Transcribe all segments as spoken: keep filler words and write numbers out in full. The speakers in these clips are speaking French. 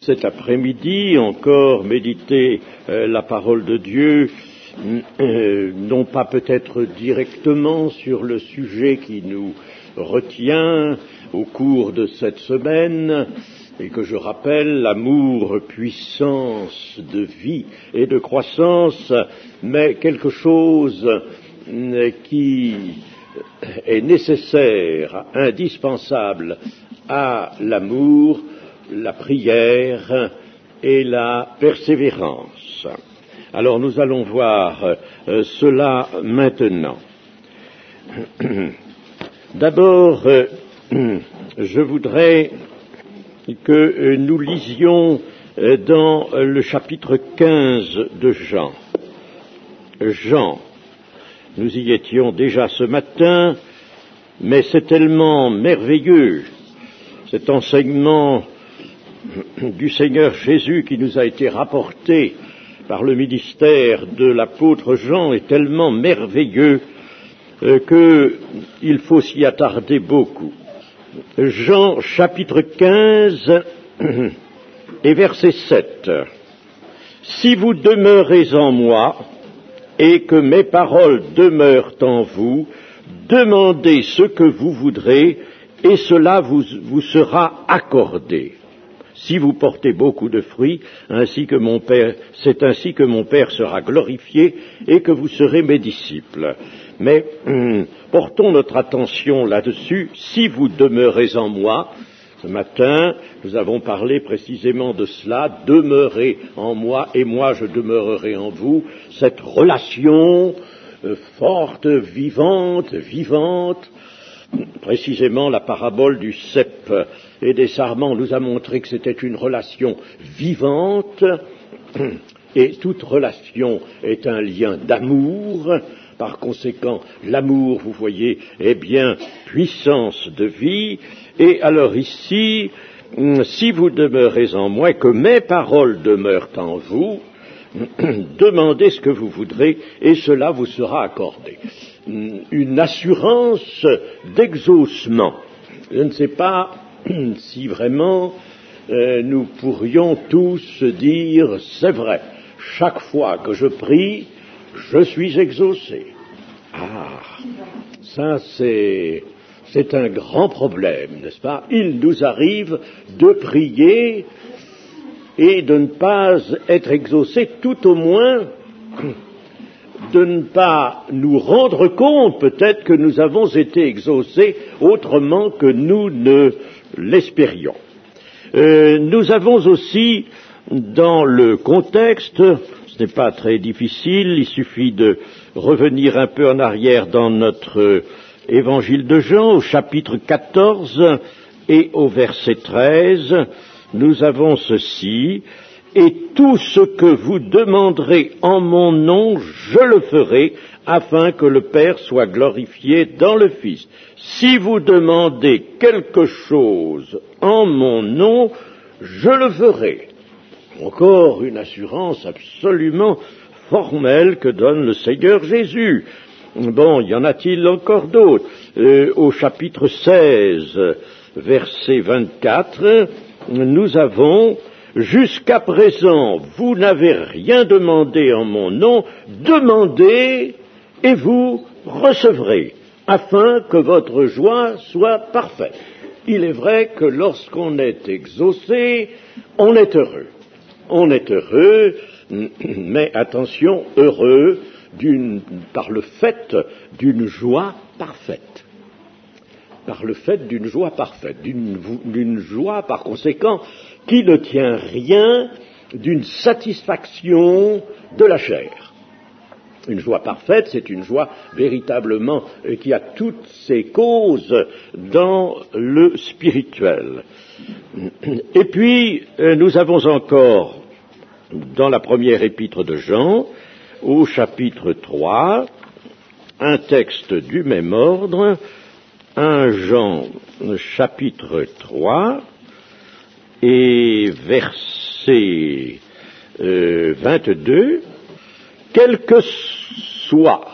Cet après-midi, encore méditer euh, la parole de Dieu, euh, non pas peut-être directement sur le sujet qui nous retient au cours de cette semaine, et que je rappelle, l'amour, puissance de vie et de croissance, mais quelque chose euh, qui est nécessaire, indispensable à l'amour, la prière et la persévérance. Alors nous allons voir euh, cela maintenant. D'abord, euh, je voudrais que euh, nous lisions euh, dans le chapitre quinze de Jean. Jean, nous y étions déjà ce matin, mais c'est tellement merveilleux, cet enseignement du Seigneur Jésus qui nous a été rapporté par le ministère de l'apôtre Jean est tellement merveilleux euh, qu'il faut s'y attarder beaucoup. Jean chapitre quinze et verset sept. Si vous demeurez en moi et que mes paroles demeurent en vous, demandez ce que vous voudrez et cela vous, vous sera accordé. Si vous portez beaucoup de fruits, ainsi que mon Père, c'est ainsi que mon Père sera glorifié et que vous serez mes disciples. Mais hum, portons notre attention là-dessus. Si vous demeurez en moi, ce matin, nous avons parlé précisément de cela, demeurez en moi et moi je demeurerai en vous. Cette relation euh, forte, vivante, vivante. Précisément, la parabole du cep et des sarments nous a montré que c'était une relation vivante, et toute relation est un lien d'amour. Par conséquent, l'amour, vous voyez, est bien puissance de vie. Et alors ici, si vous demeurez en moi et que mes paroles demeurent en vous, demandez ce que vous voudrez et cela vous sera accordé. Une assurance d'exaucement. Je ne sais pas si vraiment euh, nous pourrions tous dire, c'est vrai, chaque fois que je prie, je suis exaucé. Ah, ça c'est, c'est un grand problème, n'est-ce pas? Il nous arrive de prier et de ne pas être exaucé, tout au moins de ne pas nous rendre compte peut-être que nous avons été exaucés autrement que nous ne l'espérions. Euh, nous avons aussi, dans le contexte, ce n'est pas très difficile, il suffit de revenir un peu en arrière dans notre euh, évangile de Jean, au chapitre quatorze et au verset treize, nous avons ceci: et tout ce que vous demanderez en mon nom, je le ferai, afin que le Père soit glorifié dans le Fils. Si vous demandez quelque chose en mon nom, je le ferai. Encore une assurance absolument formelle que donne le Seigneur Jésus. Bon, y en a-t-il encore d'autres? euh, Au chapitre seize, verset vingt-quatre, nous avons: jusqu'à présent, vous n'avez rien demandé en mon nom, demandez et vous recevrez, afin que votre joie soit parfaite. Il est vrai que lorsqu'on est exaucé, on est heureux. On est heureux, mais attention, heureux d'une, par le fait d'une joie parfaite. Par le fait d'une joie parfaite, d'une, d'une joie par conséquent qui ne tient rien d'une satisfaction de la chair. Une joie parfaite, c'est une joie véritablement euh, qui a toutes ses causes dans le spirituel. Et puis, euh, nous avons encore, dans la première épître de Jean, au chapitre trois, un texte du même ordre, un Jean chapitre trois, et verset euh, vingt-deux, quel que soit,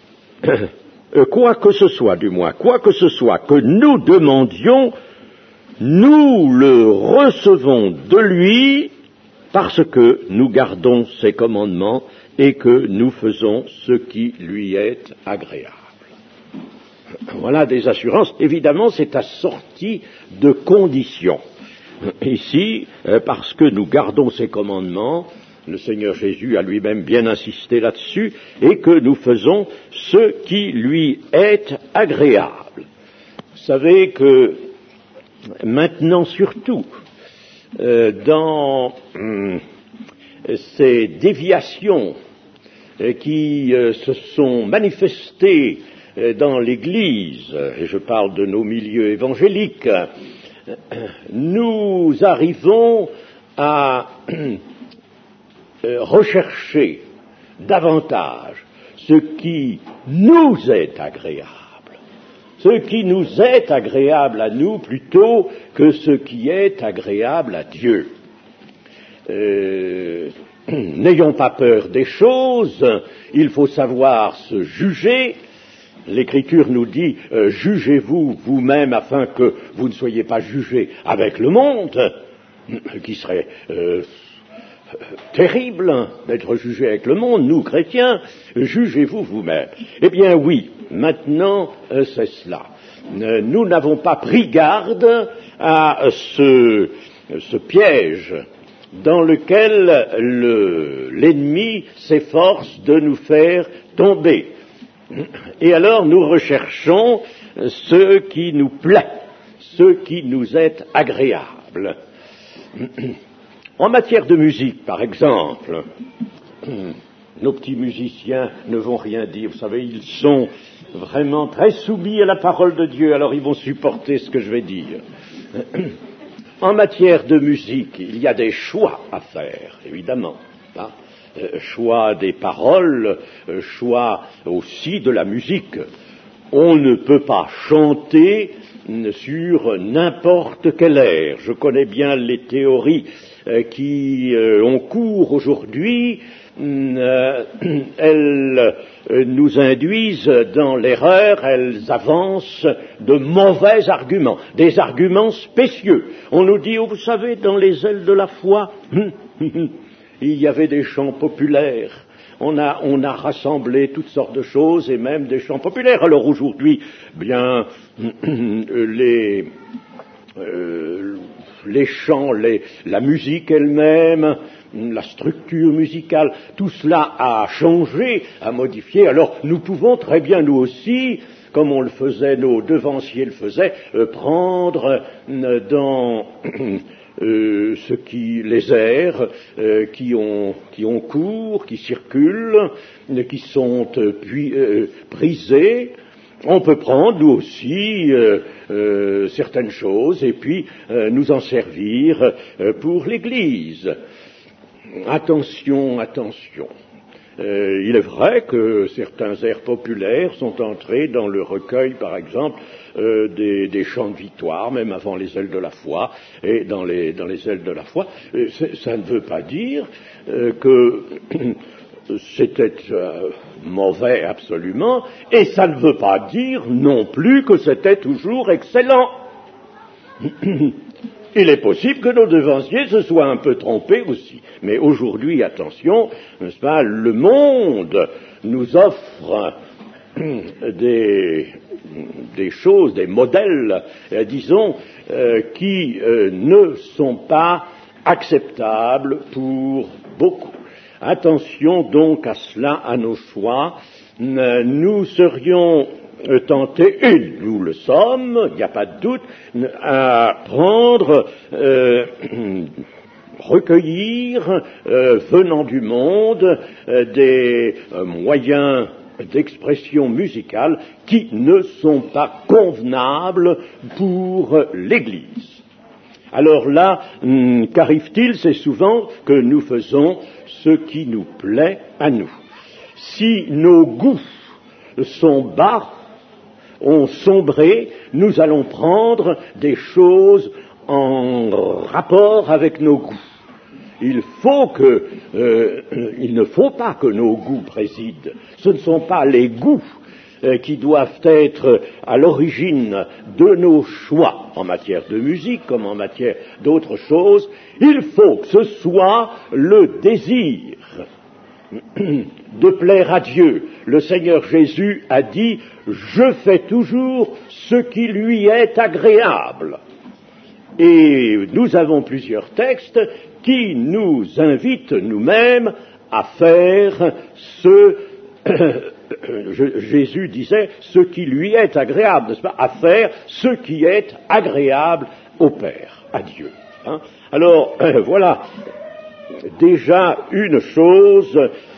euh, quoi que ce soit du moins, quoi que ce soit que nous demandions, nous le recevons de lui parce que nous gardons ses commandements et que nous faisons ce qui lui est agréable. Voilà des assurances. Évidemment, c'est assorti de conditions. Ici, parce que nous gardons ses commandements, le Seigneur Jésus a lui-même bien insisté là-dessus, et que nous faisons ce qui lui est agréable. Vous savez que maintenant surtout, euh, dans euh, ces déviations euh, qui euh, se sont manifestées euh, dans l'Église, et je parle de nos milieux évangéliques, euh, nous arrivons à euh, rechercher davantage ce qui nous est agréable. Ce qui nous est agréable à nous plutôt que ce qui est agréable à Dieu. Euh, n'ayons pas peur des choses, il faut savoir se juger. L'Écriture nous dit euh, « Jugez-vous vous-même afin que vous ne soyez pas jugés avec le monde », qui serait euh, terrible d'être jugé avec le monde, nous chrétiens, jugez-vous vous-même. Eh bien oui, maintenant euh, c'est cela. Euh, nous n'avons pas pris garde à ce, ce piège dans lequel le, l'ennemi s'efforce de nous faire tomber. Et alors nous recherchons ce qui nous plaît, ce qui nous est agréable. En matière de musique, par exemple, nos petits musiciens ne vont rien dire. Vous savez, ils sont vraiment très soumis à la parole de Dieu, alors ils vont supporter ce que je vais dire. En matière de musique, il y a des choix à faire, évidemment. Hein, euh, choix des paroles, euh, choix aussi de la musique. On ne peut pas chanter sur n'importe quel air. Je connais bien les théories euh, qui euh, ont cours aujourd'hui. Euh, elles euh, nous induisent dans l'erreur, elles avancent de mauvais arguments, des arguments spécieux. On nous dit, oh, vous savez, dans les ailes de la foi, il y avait des chants populaires. On a, on a rassemblé toutes sortes de choses et même des chants populaires. Alors aujourd'hui, bien, les, euh, les chants, les, la musique elle-même, la structure musicale, tout cela a changé, a modifié. Alors nous pouvons très bien nous aussi, comme on le faisait, nos devanciers le faisaient, euh, prendre euh, dans euh, ce qui les airs euh, qui ont qui ont cours, qui circulent, euh, qui sont euh, puis, euh, prisés. On peut prendre, nous aussi, euh, euh, certaines choses et puis euh, nous en servir euh, pour l'Église. Attention, attention. Euh, il est vrai que certains airs populaires sont entrés dans le recueil, par exemple, euh, des, des chants de victoire, même avant les ailes de la foi, et dans les, dans les ailes de la foi. Euh, ça ne veut pas dire euh, que c'était euh, mauvais absolument, et ça ne veut pas dire non plus que c'était toujours excellent. Il est possible que nos devanciers se soient un peu trompés aussi. Mais aujourd'hui, attention, n'est-ce pas, le monde nous offre des, des choses, des modèles, euh, disons, euh, qui euh, ne sont pas acceptables pour beaucoup. Attention donc à cela, à nos choix. Euh, nous serions tentés, et nous le sommes, il n'y a pas de doute, à prendre, euh, recueillir, euh, venant du monde, euh, des euh, moyens d'expression musicale qui ne sont pas convenables pour l'Église. Alors là, hum, qu'arrive-t-il? C'est souvent que nous faisons ce qui nous plaît à nous. Si nos goûts sont bas, ont sombré, nous allons prendre des choses en rapport avec nos goûts. Il faut que, euh, il ne faut pas que nos goûts président. Ce ne sont pas les goûts euh, qui doivent être à l'origine de nos choix en matière de musique comme en matière d'autres choses, il faut que ce soit le désir de plaire à Dieu. Le Seigneur Jésus a dit « Je fais toujours ce qui lui est agréable ». Et nous avons plusieurs textes qui nous invitent nous-mêmes à faire ce, je, Jésus disait, ce qui lui est agréable, n'est-ce pas, à faire ce qui est agréable au Père, à Dieu. Hein. Alors, euh, voilà déjà une chose,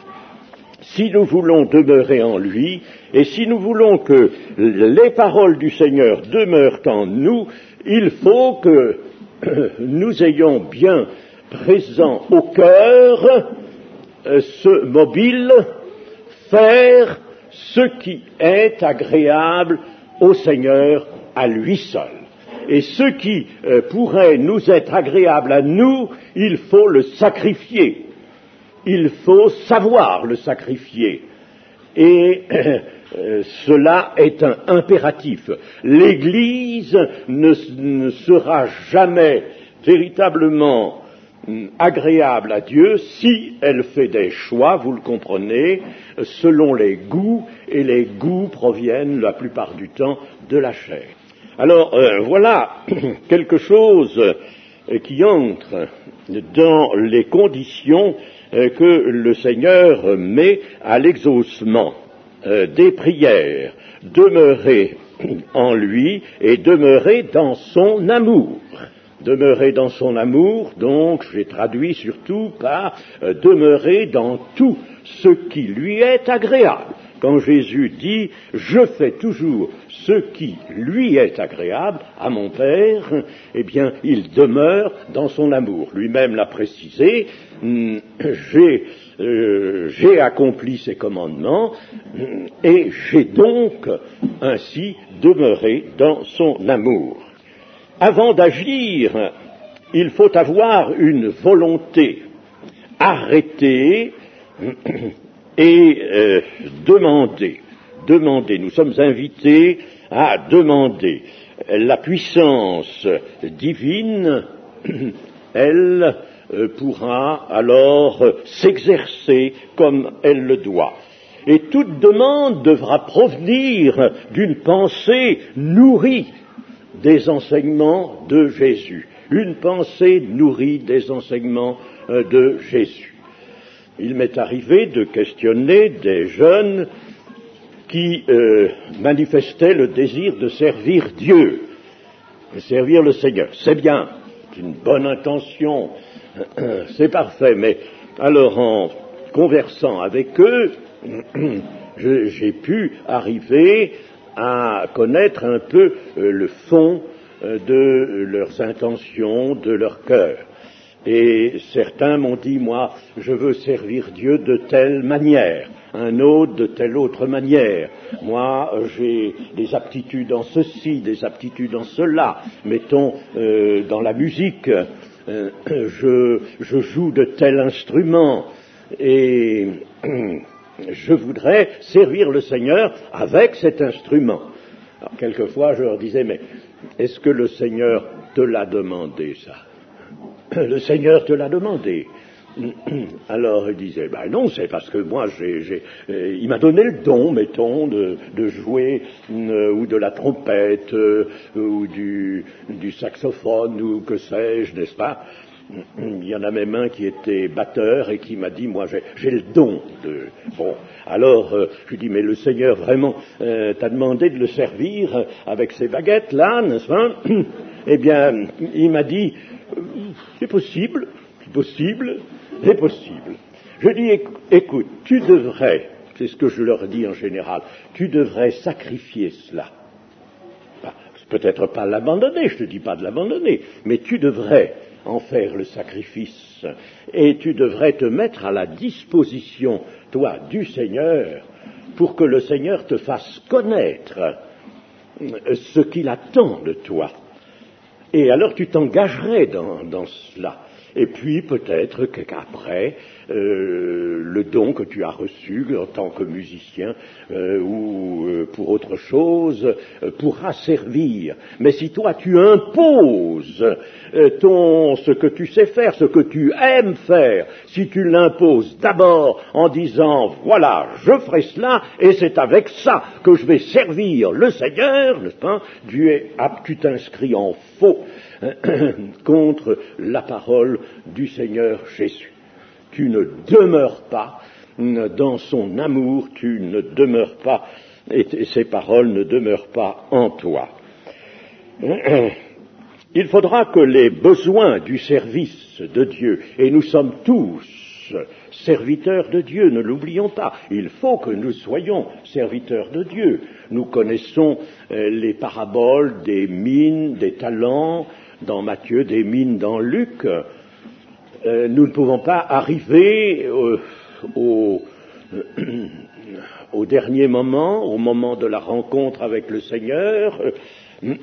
si nous voulons demeurer en lui, et si nous voulons que les paroles du Seigneur demeurent en nous, il faut que nous ayons bien présent au cœur ce mobile, faire ce qui est agréable au Seigneur à lui seul. Et ce qui euh, pourrait nous être agréable à nous, il faut le sacrifier. Il faut savoir le sacrifier. Et euh, cela est un impératif. L'Église ne, ne sera jamais véritablement agréable à Dieu si elle fait des choix, vous le comprenez, selon les goûts, et les goûts proviennent la plupart du temps de la chair. Alors euh, voilà quelque chose euh, qui entre dans les conditions euh, que le Seigneur met à l'exaucement euh, des prières, demeurer en lui et demeurer dans son amour. Demeurer dans son amour, donc j'ai traduit surtout par euh, demeurer dans tout ce qui lui est agréable. Quand Jésus dit « Je fais toujours ce qui lui est agréable à mon Père », eh bien, il demeure dans son amour. Lui-même l'a précisé, j'ai, euh, j'ai accompli ses commandements et j'ai donc ainsi demeuré dans son amour. Avant d'agir, il faut avoir une volonté arrêtée et euh, demander, demander. Nous sommes invités à demander. La puissance divine, elle, euh, pourra alors s'exercer comme elle le doit. Et toute demande devra provenir d'une pensée nourrie des enseignements de Jésus. Une pensée nourrie des enseignements euh, de Jésus. Il m'est arrivé de questionner des jeunes qui euh, manifestaient le désir de servir Dieu, de servir le Seigneur. C'est bien, c'est une bonne intention, c'est parfait, mais alors en conversant avec eux, je, j'ai pu arriver à connaître un peu euh, le fond euh, de leurs intentions, de leur cœur. Et certains m'ont dit, moi, je veux servir Dieu de telle manière, un autre de telle autre manière. Moi, j'ai des aptitudes en ceci, des aptitudes en cela. Mettons, euh, dans la musique, euh, je, je joue de tel instrument et je voudrais servir le Seigneur avec cet instrument. Alors, quelquefois, je leur disais, mais est-ce que le Seigneur te l'a demandé, ça ? Le Seigneur te l'a demandé. Alors il disait, ben non, c'est parce que moi, j'ai, j'ai, euh, il m'a donné le don, mettons, de, de jouer euh, ou de la trompette euh, ou du, du saxophone ou que sais-je, n'est-ce pas ? Il y en a même un qui était batteur et qui m'a dit, moi, j'ai, j'ai le don de... Bon, alors, euh, je lui dis, mais le Seigneur, vraiment, euh, t'a demandé de le servir avec ces baguettes-là, n'est-ce pas ? Eh bien, il m'a dit, c'est possible, c'est possible, c'est possible. Je dis, écoute, tu devrais, c'est ce que je leur dis en général, tu devrais sacrifier cela. Peut-être pas l'abandonner, je ne te dis pas de l'abandonner, mais tu devrais en faire le sacrifice, et tu devrais te mettre à la disposition, toi, du Seigneur, pour que le Seigneur te fasse connaître ce qu'il attend de toi. Et alors tu t'engagerais dans, dans cela. Et puis peut-être qu'après, euh, le don que tu as reçu en tant que musicien euh, ou euh, pour autre chose euh, pourra servir. Mais si toi tu imposes euh, ton, ce que tu sais faire, ce que tu aimes faire, si tu l'imposes d'abord en disant voilà, je ferai cela et c'est avec ça que je vais servir le Seigneur, n'est-ce pas? Tu es, tu t'inscris en faux contre la parole du Seigneur Jésus. Tu ne demeures pas dans son amour, tu ne demeures pas, et ses paroles ne demeurent pas en toi. Il faudra que les besoins du service de Dieu, et nous sommes tous serviteurs de Dieu, ne l'oublions pas, il faut que nous soyons serviteurs de Dieu. Nous connaissons les paraboles des mines, des talents, dans Matthieu, des mines dans Luc. Euh, nous ne pouvons pas arriver euh, au, euh, au dernier moment, au moment de la rencontre avec le Seigneur, euh,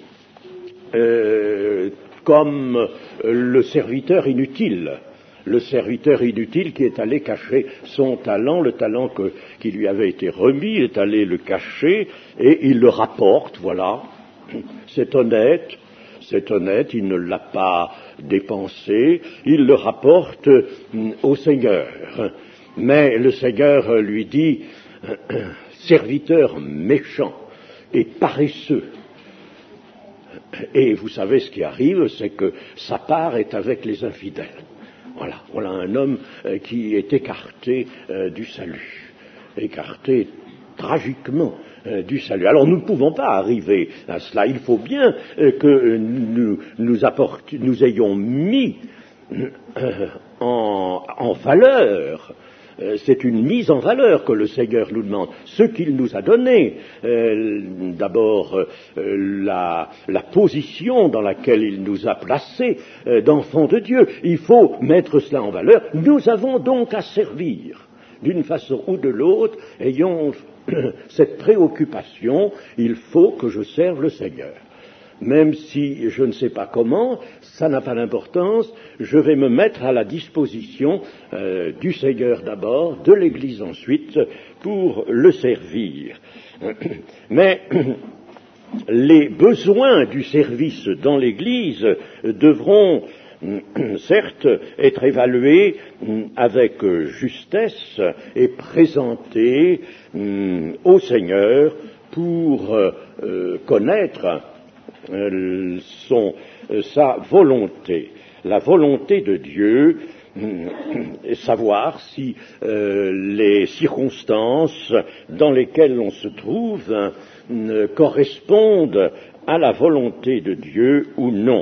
euh, comme le serviteur inutile. Le serviteur inutile qui est allé cacher son talent, le talent que, qui lui avait été remis, est allé le cacher et il le rapporte, voilà. C'est honnête. C'est honnête, il ne l'a pas dépensé, il le rapporte au Seigneur. Mais le Seigneur lui dit, serviteur méchant et paresseux. Et vous savez ce qui arrive, c'est que sa part est avec les infidèles. Voilà, voilà un homme qui est écarté du salut, écarté tragiquement du salut. Alors nous ne pouvons pas arriver à cela. Il faut bien que nous, nous, apporte, nous ayons mis en, en valeur, c'est une mise en valeur que le Seigneur nous demande, ce qu'il nous a donné. Euh, d'abord, euh, la, la position dans laquelle il nous a placés euh, d'enfants de Dieu. Il faut mettre cela en valeur. Nous avons donc à servir. D'une façon ou de l'autre, ayons cette préoccupation, il faut que je serve le Seigneur. Même si je ne sais pas comment, ça n'a pas d'importance, je vais me mettre à la disposition euh, du Seigneur d'abord, de l'Église ensuite, pour le servir. Mais les besoins du service dans l'Église devront certes être évalués avec justesse et présentés au Seigneur pour euh, connaître euh, son, euh, sa volonté, la volonté de Dieu, et savoir si euh, les circonstances dans lesquelles on se trouve euh, correspondent à la volonté de Dieu ou non.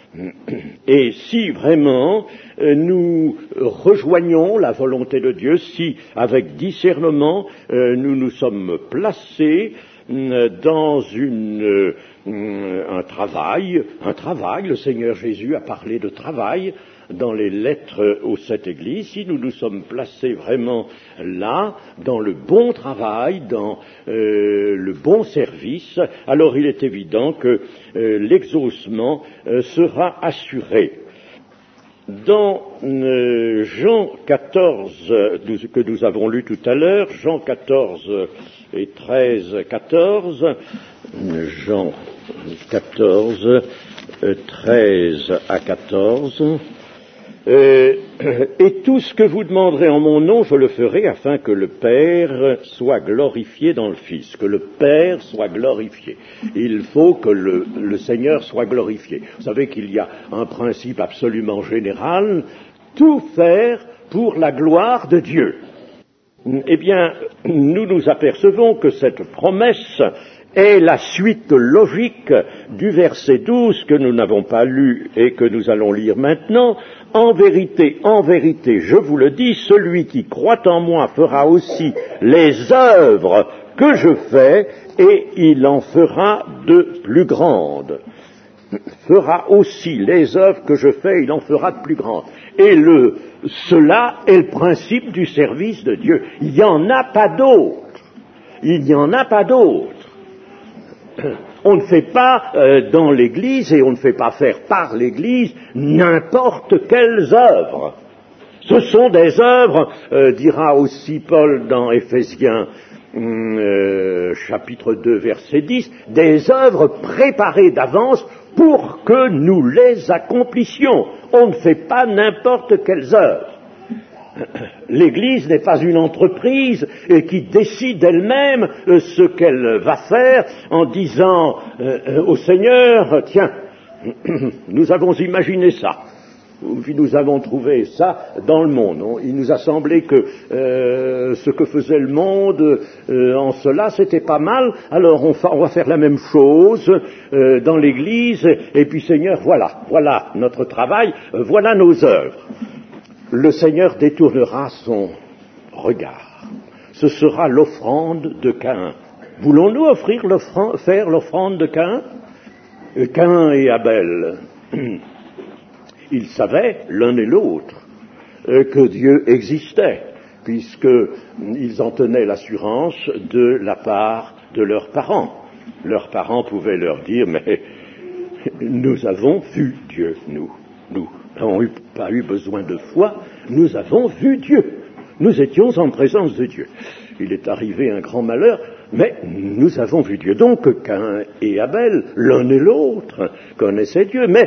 Et si vraiment euh, nous rejoignons la volonté de Dieu, si avec discernement euh, nous nous sommes placés euh, dans une, euh, un travail, un travail, le Seigneur Jésus a parlé de travail dans les lettres aux sept églises, si nous nous sommes placés vraiment là, dans le bon travail, dans euh, le bon service, alors il est évident que euh, l'exaucement euh, sera assuré. Dans euh, Jean quatorze, euh, que nous avons lu tout à l'heure, Jean quatorze et treize, quatorze, Jean quatorze, treize à quatorze, Euh, et tout ce que vous demanderez en mon nom, je le ferai afin que le Père soit glorifié dans le Fils, que le Père soit glorifié. Il faut que le, le Seigneur soit glorifié. Vous savez qu'il y a un principe absolument général, tout faire pour la gloire de Dieu. Eh bien, nous nous apercevons que cette promesse est la suite logique du verset douze que nous n'avons pas lu et que nous allons lire maintenant. En vérité, en vérité, je vous le dis, celui qui croit en moi fera aussi les œuvres que je fais et il en fera de plus grandes. Fera aussi les œuvres que je fais, il en fera de plus grandes. Et le, cela est le principe du service de Dieu. Il n'y en a pas d'autre. Il n'y en a pas d'autre. On ne fait pas euh, dans l'Église, et on ne fait pas faire par l'Église, n'importe quelles œuvres. Ce sont des œuvres, euh, dira aussi Paul dans Éphésiens euh, chapitre deux, verset dix, des œuvres préparées d'avance pour que nous les accomplissions. On ne fait pas n'importe quelles œuvres. L'Église n'est pas une entreprise qui décide elle-même ce qu'elle va faire en disant euh, au Seigneur, tiens, nous avons imaginé ça, ou puis nous avons trouvé ça dans le monde. Il nous a semblé que euh, ce que faisait le monde euh, en cela, c'était pas mal, alors on, fa- on va faire la même chose euh, dans l'Église, et puis Seigneur, voilà, voilà notre travail, euh, voilà nos œuvres. Le Seigneur détournera son regard. Ce sera l'offrande de Caïn. Voulons-nous offrir l'offrande, faire l'offrande de Caïn ? Caïn et Abel, ils savaient l'un et l'autre que Dieu existait, puisqu'ils en tenaient l'assurance de la part de leurs parents. Leurs parents pouvaient leur dire, mais nous avons vu Dieu, nous, nous. Nous n'avons pas eu besoin de foi, nous avons vu Dieu. Nous étions en présence de Dieu. Il est arrivé un grand malheur, mais nous avons vu Dieu. Donc Caïn et Abel, l'un et l'autre, connaissaient Dieu, mais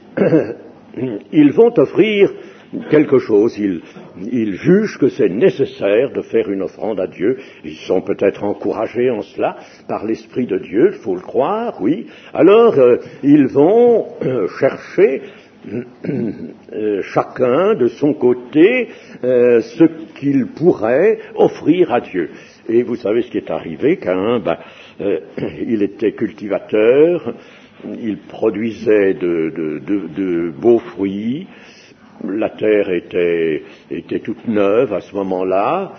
ils vont offrir quelque chose. Ils, ils jugent que c'est nécessaire de faire une offrande à Dieu. Ils sont peut-être encouragés en cela par l'Esprit de Dieu, il faut le croire, oui. Alors, euh, ils vont euh, chercher Euh, chacun de son côté euh, ce qu'il pourrait offrir à Dieu. Et vous savez ce qui est arrivé, Caïn, ben, euh, il était cultivateur, il produisait de, de, de, de beaux fruits, la terre était, était toute neuve à ce moment-là,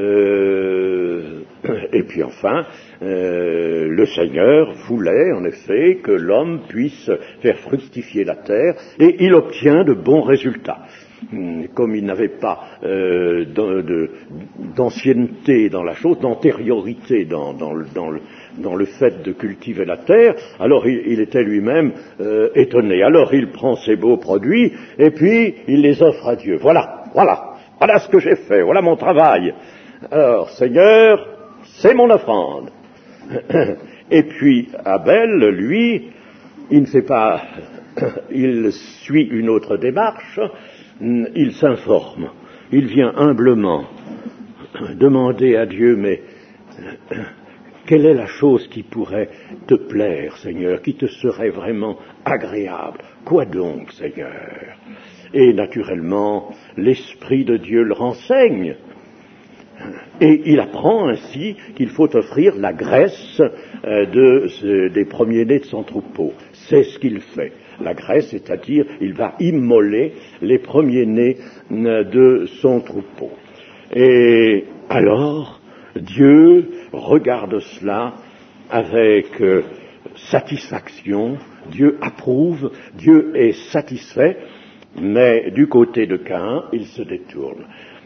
euh, et puis enfin, euh, le Seigneur voulait en effet que l'homme puisse faire fructifier la terre, et il obtient de bons résultats. Comme il n'avait pas euh, de, de, d'ancienneté dans la chose, d'antériorité dans, dans, le, dans, le, dans le fait de cultiver la terre, alors il, il était lui-même euh, étonné. Alors il prend ses beaux produits et puis il les offre à Dieu. Voilà, voilà, voilà ce que j'ai fait, voilà mon travail. Alors, Seigneur, c'est mon offrande. Et puis Abel, lui, il ne fait pas, il suit une autre démarche. Il s'informe, il vient humblement demander à Dieu, mais quelle est la chose qui pourrait te plaire, Seigneur, qui te serait vraiment agréable? Quoi donc, Seigneur? Et naturellement, l'Esprit de Dieu le renseigne. Et il apprend ainsi qu'il faut offrir la graisse euh, de, euh, des premiers-nés de son troupeau. C'est ce qu'il fait. La graisse, c'est-à-dire, il va immoler les premiers-nés euh, de son troupeau. Et alors, Dieu regarde cela avec euh, satisfaction, Dieu approuve, Dieu est satisfait, mais du côté de Caïn, il se détourne.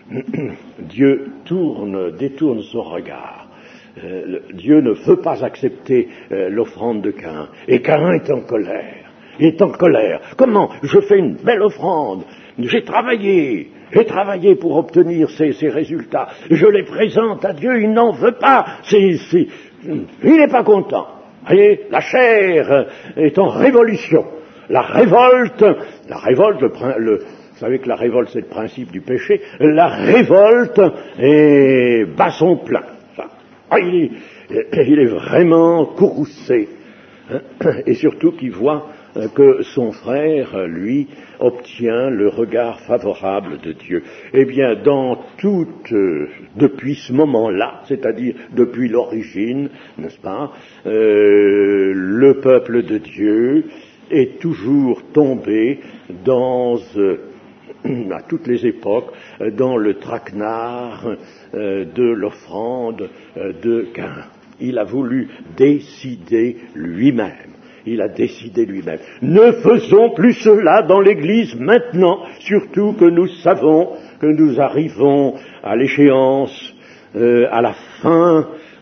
Dieu tourne, détourne son regard. Euh, Dieu ne veut pas accepter euh, l'offrande de Caïn. Et Caïn est en colère. Il est en colère. Comment? Je fais une belle offrande. J'ai travaillé. J'ai travaillé pour obtenir ces, ces résultats. Je les présente à Dieu. Il n'en veut pas. C'est, c'est... Il n'est pas content. Voyez, la chair est en révolution. La révolte, la révolte, le, le Vous savez que la révolte, c'est le principe du péché. La révolte est bat son plein. Ah, il, est, il est vraiment courroucé. Et surtout qu'il voit que son frère, lui, obtient le regard favorable de Dieu. Eh bien, dans toute, euh, depuis ce moment-là, c'est-à-dire depuis l'origine, n'est-ce pas, euh, le peuple de Dieu est toujours tombé dans... Euh, à toutes les époques, dans le traquenard euh, de l'offrande euh, de Caïn. Il a voulu décider lui-même. Il a décidé lui-même. Ne faisons plus cela dans l'Église maintenant, surtout que nous savons que nous arrivons à l'échéance, euh, à la fin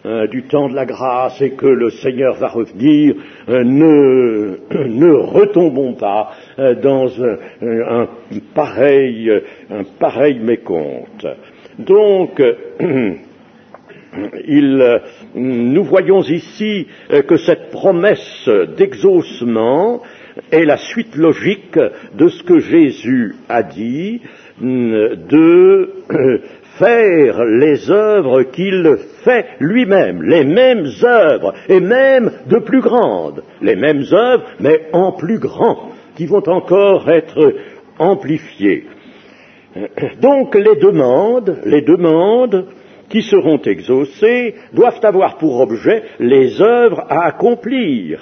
euh, du temps de la grâce et que le Seigneur va revenir, euh, ne, ne retombons pas euh, dans un, un, pareil, un pareil mécompte. Donc, euh, il, nous voyons ici euh, que cette promesse d'exaucement est la suite logique de ce que Jésus a dit, de faire les œuvres qu'il fait lui-même, les mêmes œuvres, et même de plus grandes, les mêmes œuvres, mais en plus grand, qui vont encore être amplifiées. Donc les demandes, les demandes qui seront exaucées doivent avoir pour objet les œuvres à accomplir.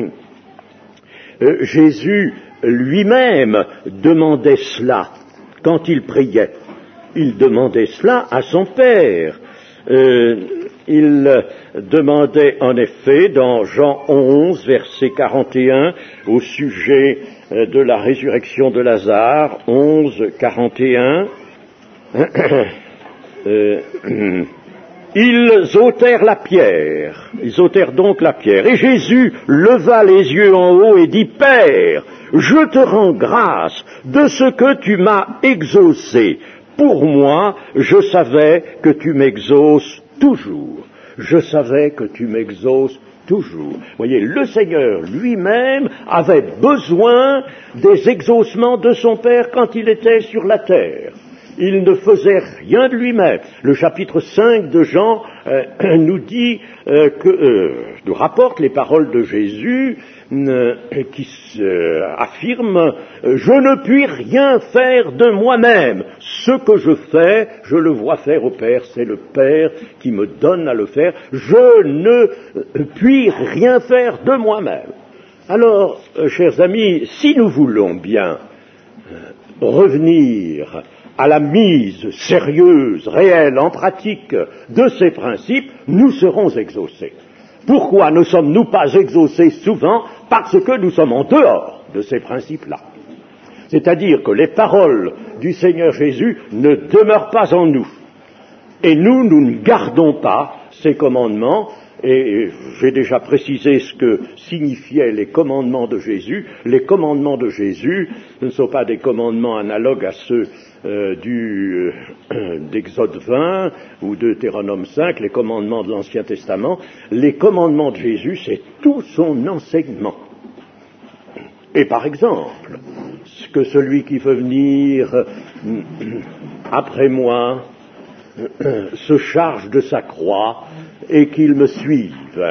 Jésus lui-même demandait cela quand il priait. Il demandait cela à son Père. Euh, il demandait en effet dans Jean onze, verset quarante et un, au sujet de la résurrection de Lazare, onze, quarante et un, euh, ils ôtèrent la pierre, ils ôtèrent donc la pierre, et Jésus leva les yeux en haut et dit, Père, je te rends grâce de ce que tu m'as exaucé. Pour moi, je savais que tu m'exauces toujours. Je savais que tu m'exauces toujours. Vous voyez, le Seigneur lui-même avait besoin des exaucements de son Père quand il était sur la terre. Il ne faisait rien de lui-même. Le chapitre cinq de Jean euh, nous dit euh, que euh, nous rapporte les paroles de Jésus euh, qui euh, affirme euh, je ne puis rien faire de moi-même. Ce que je fais, je le vois faire au Père. C'est le Père qui me donne à le faire. Je ne puis rien faire de moi-même. Alors, euh, chers amis, si nous voulons bien euh, revenir à la mise sérieuse, réelle, en pratique de ces principes, nous serons exaucés. Pourquoi ne sommes-nous pas exaucés souvent? Parce que nous sommes en dehors de ces principes-là. C'est-à-dire que les paroles du Seigneur Jésus ne demeurent pas en nous. Et nous, nous ne gardons pas ces commandements. Et j'ai déjà précisé ce que signifiaient les commandements de Jésus. Les commandements de Jésus ne sont pas des commandements analogues à ceux euh, du, euh, d'Exode vingt ou de Deutéronome cinq, les commandements de l'Ancien Testament. Les commandements de Jésus, c'est tout son enseignement. Et par exemple, que celui qui veut venir euh, après moi euh, se charge de sa croix et qu'il me suive.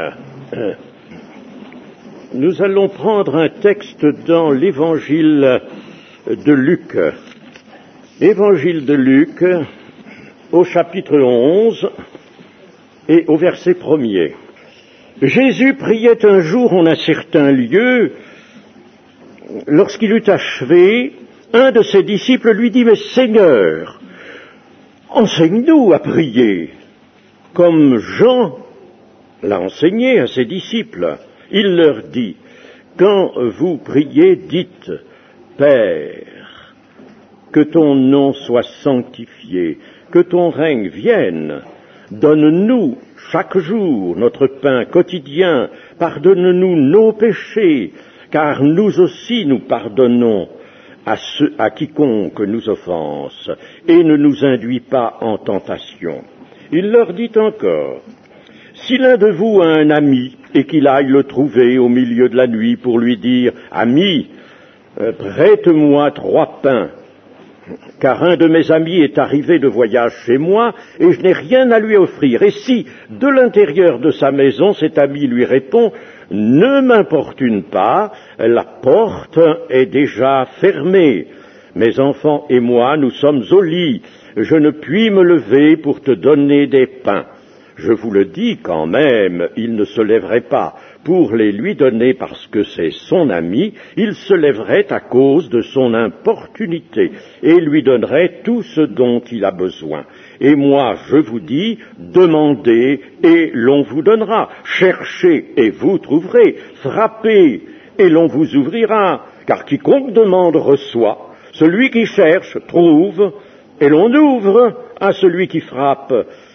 Nous allons prendre un texte dans l'évangile de Luc. Évangile de Luc, au chapitre onze et au verset premier. Jésus priait un jour en un certain lieu. Lorsqu'il eut achevé, un de ses disciples lui dit, « Mais Seigneur, enseigne-nous à prier, comme Jean l'a enseigné à ses disciples. » Il leur dit, « Quand vous priez, dites, Père, que ton nom soit sanctifié, que ton règne vienne. Donne-nous chaque jour notre pain quotidien, pardonne-nous nos péchés, car nous aussi nous pardonnons à, ceux, à quiconque nous offense, et ne nous induis pas en tentation. » Il leur dit encore, « Si l'un de vous a un ami, et qu'il aille le trouver au milieu de la nuit pour lui dire, « Ami, euh, prête-moi trois pains, car un de mes amis est arrivé de voyage chez moi, et je n'ai rien à lui offrir. » Et si, de l'intérieur de sa maison, cet ami lui répond, « Ne m'importune pas, la porte est déjà fermée. Mes enfants et moi, nous sommes au lit. Je ne puis me lever pour te donner des pains. » Je vous le dis quand même, il ne se lèverait pas pour les lui donner parce que c'est son ami, il se lèverait à cause de son importunité et lui donnerait tout ce dont il a besoin. Et moi, je vous dis, demandez et l'on vous donnera, cherchez et vous trouverez, frappez et l'on vous ouvrira, car quiconque demande reçoit, celui qui cherche trouve, et l'on ouvre à celui qui frappe.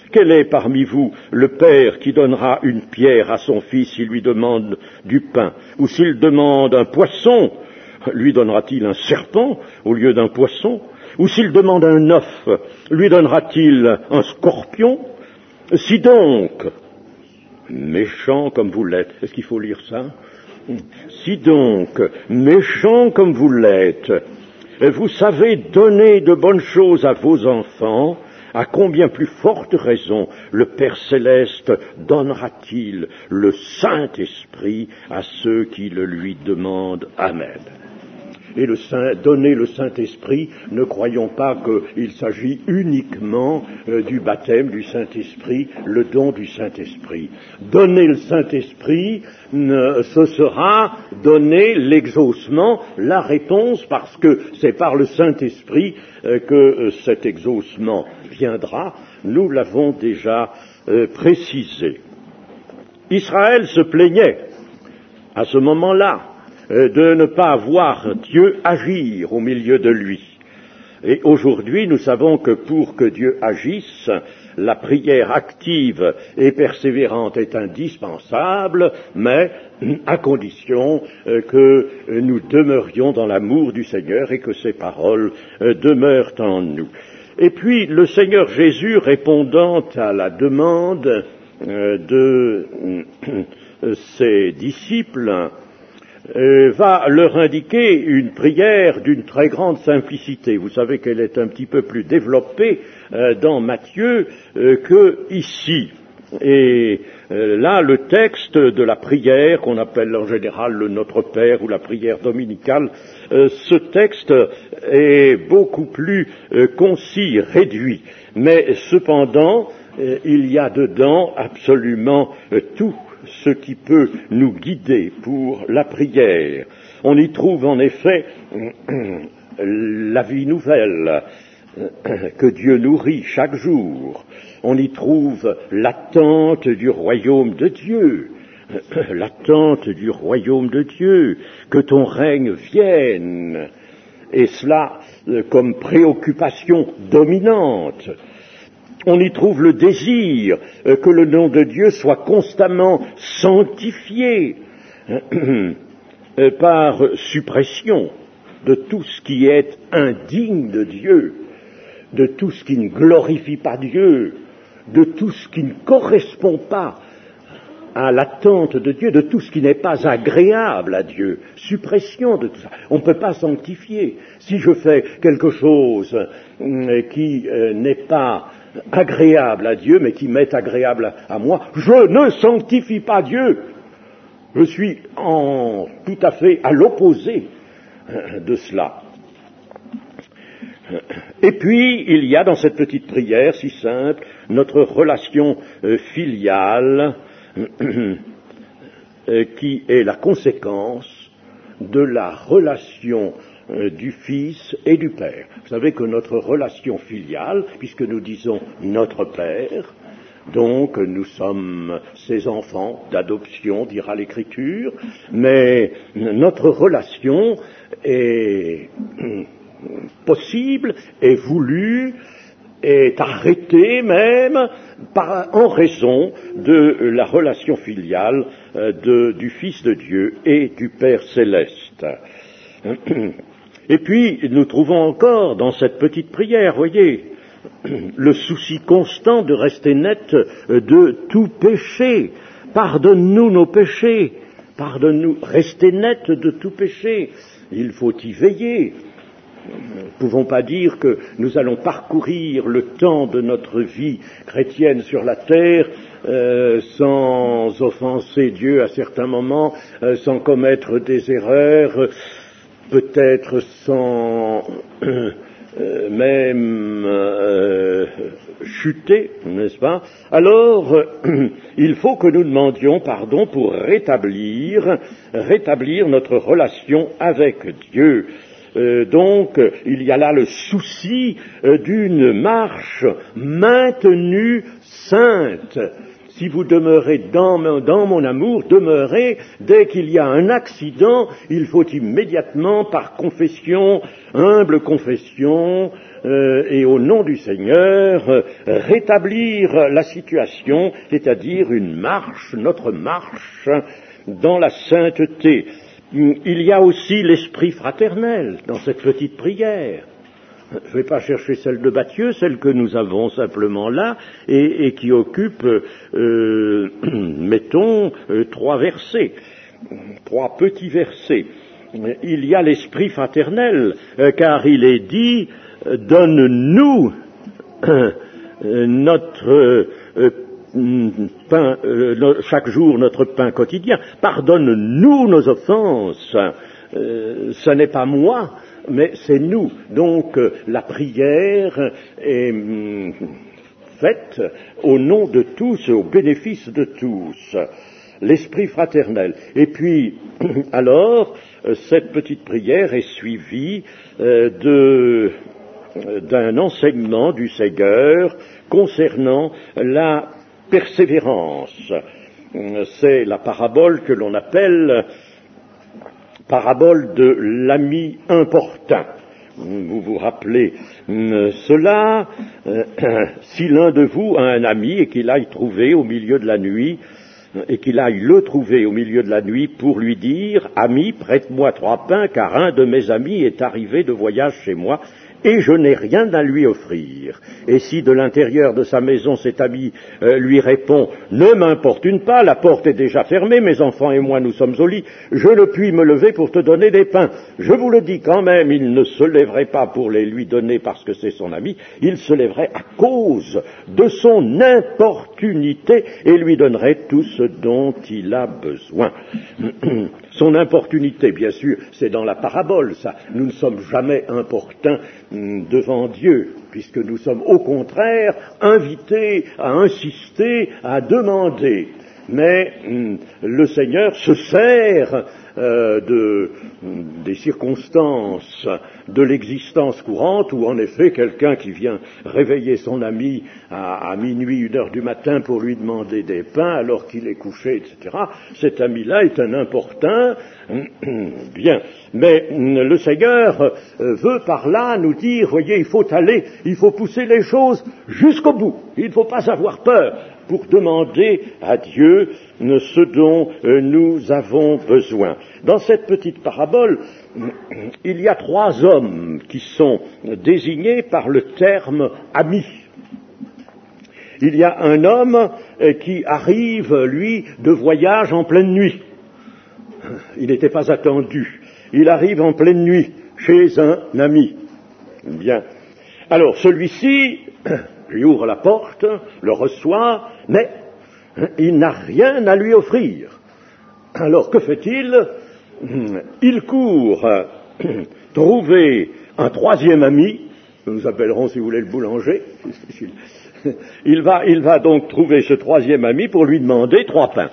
Quel est parmi vous le père qui donnera une pierre à son fils s'il lui demande du pain? Ou s'il demande un poisson, lui donnera-t-il un serpent au lieu d'un poisson? Ou s'il demande un œuf, lui donnera-t-il un scorpion? Si donc, méchant comme vous l'êtes, est-ce qu'il faut lire ça? Si donc, méchant comme vous l'êtes, vous savez donner de bonnes choses à vos enfants, à combien plus forte raison le Père Céleste donnera-t-il le Saint-Esprit à ceux qui le lui demandent? Amen. Et le Saint, donner le Saint-Esprit, ne croyons pas qu'il s'agit uniquement euh, du baptême du Saint-Esprit, le don du Saint-Esprit. Donner le Saint-Esprit, euh, ce sera donner l'exaucement, la réponse, parce que c'est par le Saint-Esprit euh, que euh, cet exaucement viendra. Nous l'avons déjà euh, précisé. Israël se plaignait à ce moment-là de ne pas voir Dieu agir au milieu de lui. Et aujourd'hui, nous savons que pour que Dieu agisse, la prière active et persévérante est indispensable, mais à condition que nous demeurions dans l'amour du Seigneur et que ses paroles demeurent en nous. Et puis, le Seigneur Jésus, répondant à la demande de ses disciples, Euh, va leur indiquer une prière d'une très grande simplicité. Vous savez qu'elle est un petit peu plus développée euh, dans Matthieu euh, que ici. Et euh, là, le texte de la prière, qu'on appelle en général le Notre Père ou la prière dominicale, euh, ce texte est beaucoup plus euh, concis, réduit. Mais cependant, euh, il y a dedans absolument euh, tout ce qui peut nous guider pour la prière. On y trouve en effet la vie nouvelle que Dieu nourrit chaque jour. On y trouve l'attente du royaume de Dieu, l'attente du royaume de Dieu, que ton règne vienne, et cela comme préoccupation dominante. On y trouve le désir euh, que le nom de Dieu soit constamment sanctifié euh, euh, par suppression de tout ce qui est indigne de Dieu, de tout ce qui ne glorifie pas Dieu, de tout ce qui ne correspond pas à l'attente de Dieu, de tout ce qui n'est pas agréable à Dieu, suppression de tout ça. On ne peut pas sanctifier. Si je fais quelque chose euh, qui euh, n'est pas agréable à Dieu, mais qui m'est agréable à moi, je ne sanctifie pas Dieu. Je suis en, tout à fait à l'opposé de cela. Et puis, il y a dans cette petite prière si simple, notre relation euh, filiale, euh, qui est la conséquence de la relation du Fils et du Père. Vous savez que notre relation filiale, puisque nous disons notre Père, donc nous sommes ses enfants d'adoption, dira l'Écriture, mais notre relation est possible, est voulue, est arrêtée même par, en raison de la relation filiale de, du Fils de Dieu et du Père céleste. Et puis, nous trouvons encore dans cette petite prière, voyez, le souci constant de rester net de tout péché. Pardonne-nous nos péchés, pardonne-nous, restez net de tout péché. Il faut y veiller. Nous ne pouvons pas dire que nous allons parcourir le temps de notre vie chrétienne sur la terre euh, sans offenser Dieu à certains moments, euh, sans commettre des erreurs, peut-être sans euh, euh, même euh, chuter, n'est-ce pas? Alors, euh, il faut que nous demandions pardon pour rétablir, rétablir notre relation avec Dieu. Euh, donc, il y a là le souci euh, d'une marche maintenue sainte. si vous demeurez dans, dans mon amour, demeurez, dès qu'il y a un accident, il faut immédiatement, par confession, humble confession, euh, et au nom du Seigneur, euh, rétablir la situation, c'est-à-dire une marche, notre marche, dans la sainteté. Il y a aussi l'esprit fraternel dans cette petite prière. Je ne vais pas chercher celle de Matthieu, celle que nous avons simplement là, et, et qui occupe, euh, mettons, euh, trois versets, trois petits versets. Il y a l'esprit fraternel, euh, car il est dit, euh, donne-nous euh, notre euh, pain, euh, chaque jour notre pain quotidien, pardonne-nous nos offenses, euh, ce n'est pas moi, mais c'est nous. Donc euh, la prière est hum, faite au nom de tous, au bénéfice de tous, l'esprit fraternel. Et puis, alors, euh, cette petite prière est suivie euh, de, euh, d'un enseignement du Seigneur concernant la persévérance. C'est la parabole que l'on appelle parabole de l'ami importun. Vous vous rappelez cela, euh, si l'un de vous a un ami et qu'il aille trouver au milieu de la nuit, et qu'il aille le trouver au milieu de la nuit pour lui dire « Ami, prête-moi trois pains, car un de mes amis est arrivé de voyage chez moi, et je n'ai rien à lui offrir. » Et si de l'intérieur de sa maison cet ami euh, lui répond « Ne m'importune pas, la porte est déjà fermée, mes enfants et moi nous sommes au lit, je ne puis me lever pour te donner des pains. » Je vous le dis quand même, il ne se lèverait pas pour les lui donner parce que c'est son ami, il se lèverait à cause de son importunité et lui donnerait tout ce dont il a besoin. Son importunité, bien sûr, c'est dans la parabole, ça. Nous ne sommes jamais importuns devant Dieu, puisque nous sommes au contraire invités à insister, à demander. Mais le Seigneur se sert euh, de, des circonstances de l'existence courante, où en effet quelqu'un qui vient réveiller son ami à, à minuit, une heure du matin pour lui demander des pains alors qu'il est couché, et cetera, cet ami-là est un importun, bien. Mais le Seigneur veut par là nous dire, voyez, il faut aller, il faut pousser les choses jusqu'au bout, il ne faut pas avoir peur pour demander à Dieu ce dont nous avons besoin. Dans cette petite parabole, il y a trois hommes qui sont désignés par le terme « ami ». Il y a un homme qui arrive, lui, de voyage en pleine nuit. Il n'était pas attendu. Il arrive en pleine nuit chez un ami. Bien. Alors, celui-ci lui ouvre la porte, le reçoit, mais il n'a rien à lui offrir. Alors, que fait-il ? Il court trouver un troisième ami, nous appellerons, si vous voulez, le boulanger. Il va, il va donc trouver ce troisième ami pour lui demander trois pains.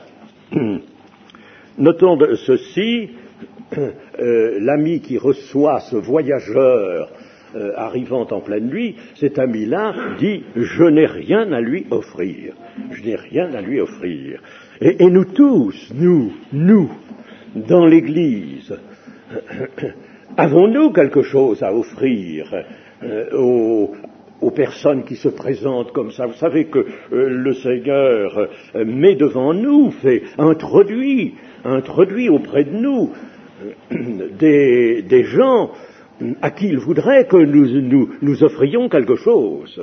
Notons de ceci, euh, l'ami qui reçoit ce voyageur euh, arrivant en pleine nuit, cet ami-là dit « Je n'ai rien à lui offrir. Je n'ai rien à lui offrir. » Et, et nous tous, nous, nous, dans l'Église, avons-nous quelque chose à offrir euh, aux, aux personnes qui se présentent comme ça? Vous savez que euh, le Seigneur euh, met devant nous, fait, introduit, introduit auprès de nous euh, des, des gens à qui il voudrait que nous, nous, nous offrions quelque chose.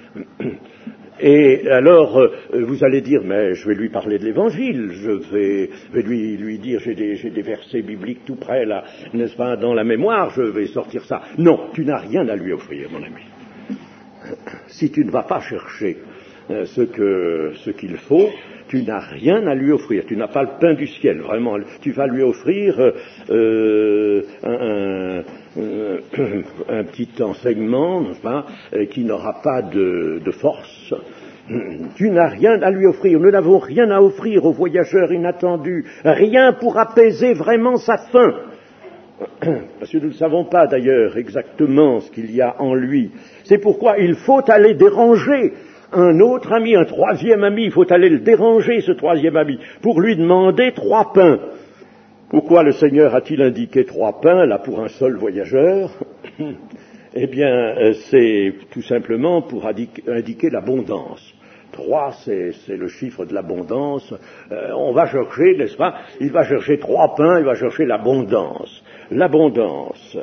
Et alors, euh, vous allez dire, mais je vais lui parler de l'Évangile, je vais, vais lui, lui dire, j'ai des, j'ai des versets bibliques tout près, là, n'est-ce pas, dans la mémoire, je vais sortir ça. Non, tu n'as rien à lui offrir, mon ami. Si tu ne vas pas chercher euh, ce que, ce qu'il faut, tu n'as rien à lui offrir. Tu n'as pas le pain du ciel, vraiment. Tu vas lui offrir euh, un, un, un petit enseignement, n'est-ce pas, qui n'aura pas de, de force. Tu n'as rien à lui offrir. Nous n'avons rien à offrir au voyageur inattendu. Rien pour apaiser vraiment sa faim. Parce que nous ne savons pas d'ailleurs exactement ce qu'il y a en lui. C'est pourquoi il faut aller déranger un autre ami, un troisième ami, il faut aller le déranger, ce troisième ami, pour lui demander trois pains. Pourquoi le Seigneur a-t-il indiqué trois pains, là, pour un seul voyageur? Eh bien, c'est tout simplement pour indiquer l'abondance. Trois, c'est, c'est le chiffre de l'abondance. Euh, on va chercher, n'est-ce pas? Il va chercher trois pains, il va chercher l'abondance. L'abondance.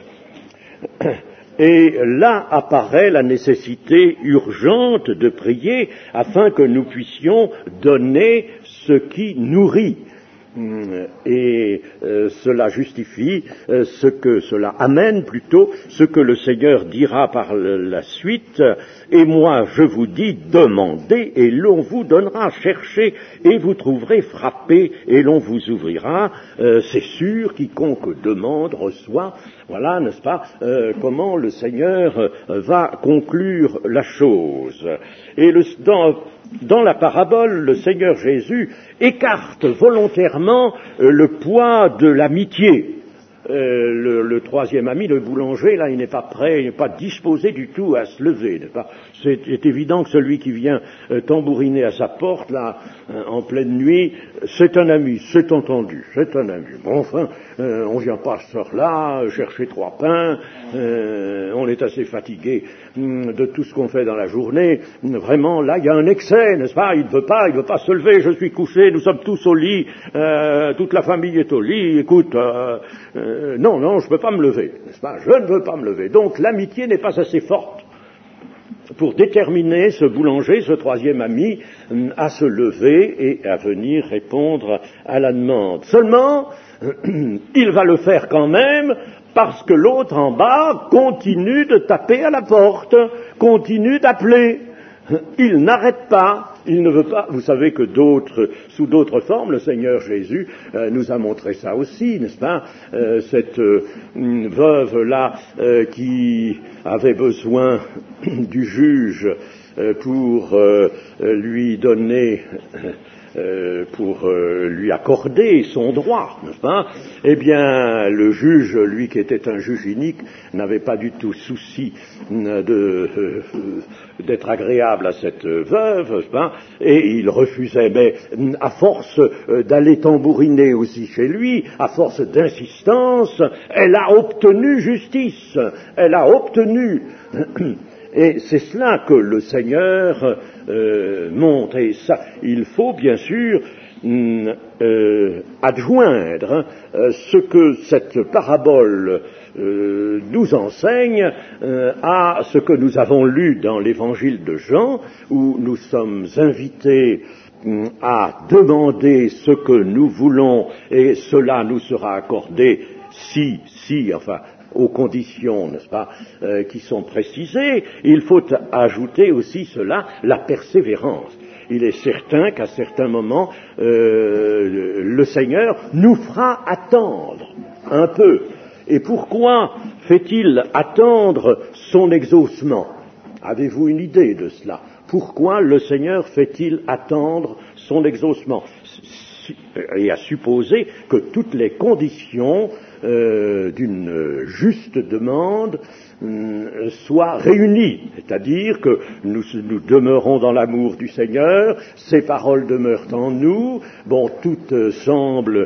Et là apparaît la nécessité urgente de prier afin que nous puissions donner ce qui nourrit. Et euh, cela justifie euh, ce que cela amène plutôt ce que le Seigneur dira par la suite. Et moi je vous dis, demandez et l'on vous donnera, cherchez et vous trouverez, frappez et l'on vous ouvrira. Euh, c'est sûr, quiconque demande reçoit. Voilà, n'est-ce pas, euh, comment le Seigneur euh, va conclure la chose. Et le, dans, dans la parabole, le Seigneur Jésus écarte volontairement euh, le poids de l'amitié. Euh, le, le troisième ami, le boulanger, là, il n'est pas prêt, il n'est pas disposé du tout à se lever, n'est pas? C'est, c'est évident que celui qui vient euh, tambouriner à sa porte, là, euh, en pleine nuit, c'est un ami, c'est entendu, c'est un ami. Bon, enfin, euh, on vient pas ce soir-là chercher trois pains, euh, on est assez fatigué hum, de tout ce qu'on fait dans la journée. Vraiment, là, il y a un excès, n'est-ce pas? Il ne veut pas, il ne veut pas se lever, je suis couché, nous sommes tous au lit, euh, toute la famille est au lit, écoute, euh, euh, non, non, je ne peux pas me lever, n'est-ce pas? Je ne veux pas me lever. Donc, l'amitié n'est pas assez forte pour déterminer ce boulanger, ce troisième ami, à se lever et à venir répondre à la demande. Seulement, il va le faire quand même parce que l'autre en bas continue de taper à la porte, continue d'appeler. Il n'arrête pas, il ne veut pas. Vous savez que d'autres, sous d'autres formes, le Seigneur Jésus euh, nous a montré ça aussi, n'est-ce pas? euh, Cette euh, veuve-là euh, qui avait besoin du juge euh, pour euh, lui donner... Euh, pour euh, lui accorder son droit, n'est-ce pas? Eh bien, le juge, lui qui était un juge unique, n'avait pas du tout souci de, euh, d'être agréable à cette veuve, n'est-ce pas? Et il refusait, mais à force d'aller tambouriner aussi chez lui, à force d'insistance, elle a obtenu justice, elle a obtenu... Et c'est cela que le Seigneur euh, montre. Et ça, il faut bien sûr euh, adjoindre hein, ce que cette parabole euh, nous enseigne euh, à ce que nous avons lu dans l'évangile de Jean, où nous sommes invités à demander ce que nous voulons, et cela nous sera accordé si, si, enfin, aux conditions, n'est-ce pas, euh, qui sont précisées. Il faut ajouter aussi cela, la persévérance. Il est certain qu'à certains moments, euh, le Seigneur nous fera attendre un peu. Et pourquoi fait-il attendre son exaucement? Avez-vous une idée de cela? Pourquoi le Seigneur fait-il attendre son exaucement? Et à supposer que toutes les conditions euh, d'une juste demande euh, soient réunies, c'est-à-dire que nous, nous demeurons dans l'amour du Seigneur, ses paroles demeurent en nous, bon, tout euh, semble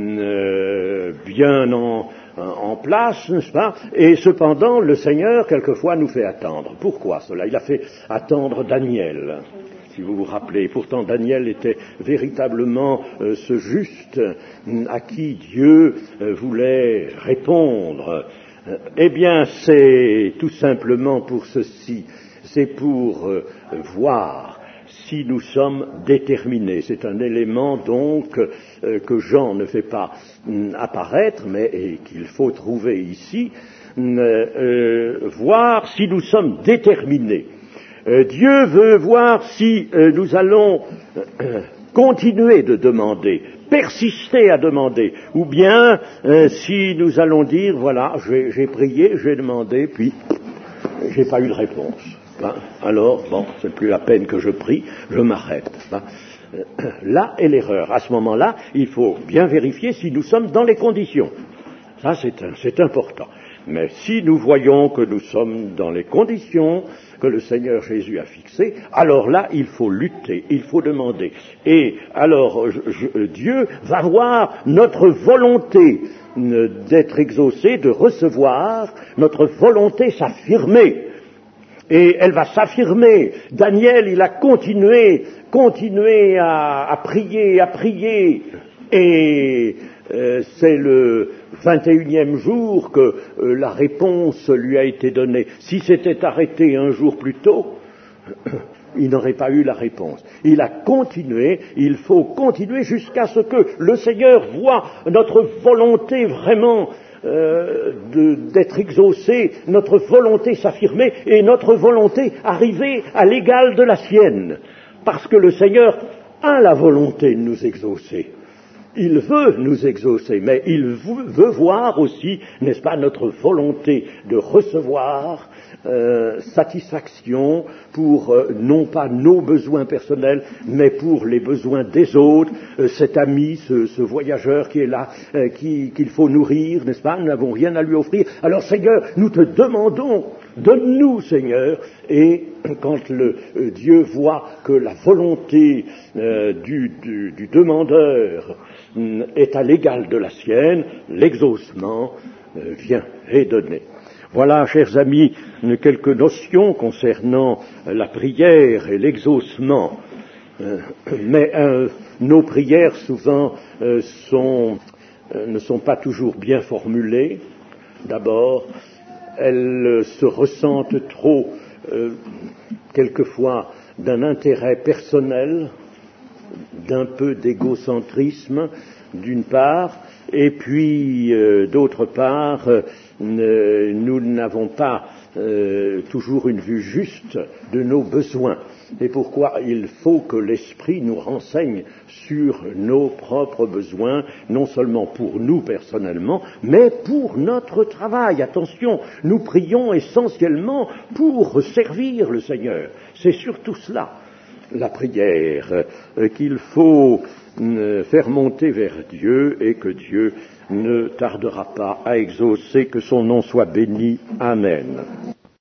euh, bien en, en place, n'est-ce pas? Et cependant, le Seigneur, quelquefois, nous fait attendre. Pourquoi cela? Il a fait attendre Daniel. Si vous vous rappelez, pourtant Daniel était véritablement euh, ce juste euh, à qui Dieu euh, voulait répondre. Euh, eh bien, c'est tout simplement pour ceci, c'est pour euh, voir si nous sommes déterminés. C'est un élément donc euh, que Jean ne fait pas euh, apparaître, mais et qu'il faut trouver ici, euh, euh, voir si nous sommes déterminés. Euh, Dieu veut voir si euh, nous allons euh, continuer de demander, persister à demander, ou bien euh, si nous allons dire, voilà, j'ai, j'ai prié, j'ai demandé, puis j'ai pas eu de réponse. Hein, alors, bon, c'est plus la peine que je prie, je m'arrête. Hein. Là est l'erreur. À ce moment-là, il faut bien vérifier si nous sommes dans les conditions. Ça, c'est, c'est important. Mais si nous voyons que nous sommes dans les conditions que le Seigneur Jésus a fixées, alors là, il faut lutter, il faut demander. Et alors, je, je, Dieu va voir notre volonté d'être exaucé, de recevoir, notre volonté s'affirmer. Et elle va s'affirmer. Daniel, il a continué, continué à, à prier, à prier. Et euh, c'est le vingt et unième jour que euh, la réponse lui a été donnée. Si c'était arrêté un jour plus tôt, il n'aurait pas eu la réponse. Il a continué, il faut continuer jusqu'à ce que le Seigneur voie notre volonté vraiment euh, de, d'être exaucée, notre volonté s'affirmer et notre volonté arriver à l'égal de la sienne. Parce que le Seigneur a la volonté de nous exaucer. Il veut nous exaucer, mais il veut voir aussi, n'est-ce pas, notre volonté de recevoir euh, satisfaction pour euh, non pas nos besoins personnels, mais pour les besoins des autres. Euh, cet ami, ce, ce voyageur qui est là, euh, qui, qu'il faut nourrir, n'est-ce pas, nous n'avons rien à lui offrir. Alors Seigneur, nous te demandons, donne-nous Seigneur, et quand le euh, Dieu voit que la volonté euh, du, du, du demandeur est à l'égal de la sienne, l'exaucement euh, vient et donné. Voilà, chers amis, quelques notions concernant la prière et l'exaucement. Euh, mais euh, nos prières, souvent, euh, sont, euh, ne sont pas toujours bien formulées. D'abord, elles se ressentent trop, euh, quelquefois, d'un intérêt personnel, d'un peu d'égocentrisme, d'une part, et puis, euh, d'autre part, euh, nous n'avons pas euh, toujours une vue juste de nos besoins. Et pourquoi il faut que l'Esprit nous renseigne sur nos propres besoins, non seulement pour nous personnellement, mais pour notre travail. Attention, nous prions essentiellement pour servir le Seigneur. C'est surtout cela, la prière, euh, qu'il faut euh, faire monter vers Dieu et que Dieu ne tardera pas à exaucer, que son nom soit béni. Amen.